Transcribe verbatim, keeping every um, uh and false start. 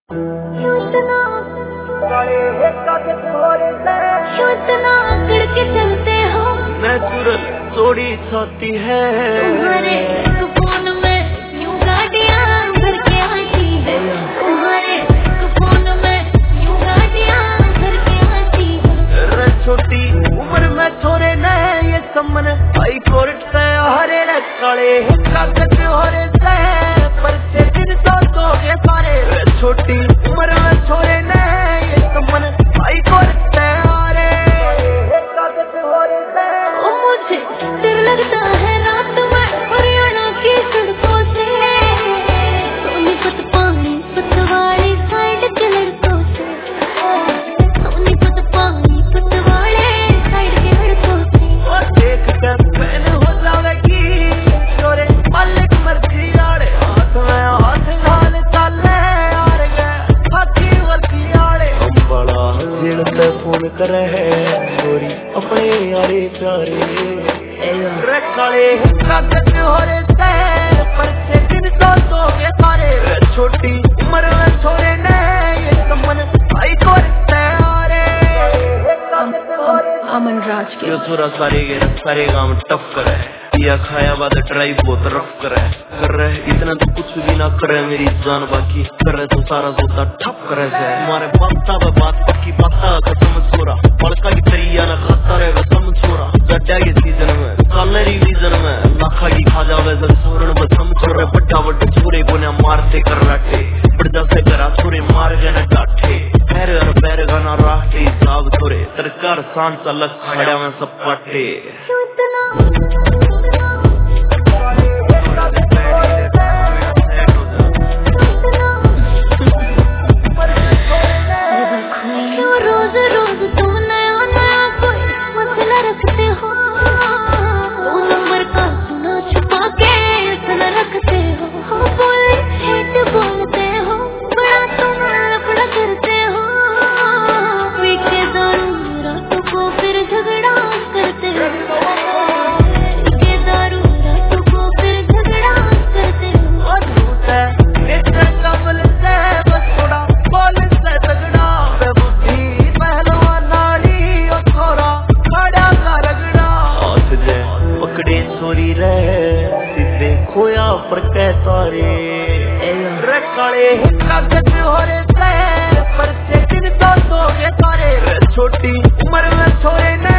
Natural थोड़ी छाती है तुम्हारे फोन में यूं गाड़ियां भर के आती है, तुम्हारे फोन में यूं गाड़ियां भर के आती है। रे छोटी उम्र में छोरे न ये समन हाई कोर्ट से हरे रे काले कागज हरे से परचे दिन तो तो के सारे। रे छोटी उम्र में छोरे न ये समन हाई कोर्ट से हरे कागज हरे से। ओ मुझे डर लगता है रात में हरियाणा की सड़कों से, सोनीपत पानी पतवाड़ी साइड के लड़कों से, सोनीपत पानी पतवाड़े साइड के लड़कों से। और देख कर पहले हो जाएगी छोरे मालिक मर्जी आड़े, हाथ में हाथ डाल चाले यार गए साथी वर्ती आड़े। हम बड़ा दिल से फोन करे छोरी अपने यारे प्यारे रे काले कागज हरे से परचे दिन तो तो के सारे। रे छोटी उम्र में छोरे ने ये समन भाई को रिश्ते आरे अमन राज के यो छोरा सारे के सारे काम टफ करे या खाया बाद ड्राइव बहुत रफ करे कर रहे इतना तो कुछ भी ना करे मेरी जान बाकी कर रहे तो सारा सोता ठप करे से। तुम्हारे बाता बात पक्की बाता कसम छोरा बड़का की तरिया ना खाता रहे कसम छोरा। गड्ढा के सीजन में कलरी रीजन में लाखा की खा जावे जब सोरण बसम छोरे बड्डा बड्डे छोरे को ना मारते कर लाटे बड़ा से करा छोरे मार गए ना डाटे पैर और पैर गाना राटे साब छोरे सरकार सांस अलग खड़ा में सब पाटे। रोज रोज तुम नया नया कोई मसला रखते हो, दो नंबर का सुना छुपा के सुना रखते हो, बोले हेट बोलते हो बड़ा तुम लफड़ा करते हो, पी के दारू रातों को फिर झगड़ा करते हो, पी के दारू रातों को फिर झगड़ा करते हो। छोरी रहे सीधे खोया पर कहतारे रे काले कागज हरे से परचे दिन तो तो के सारे। छोटी उम्र में छोरे ने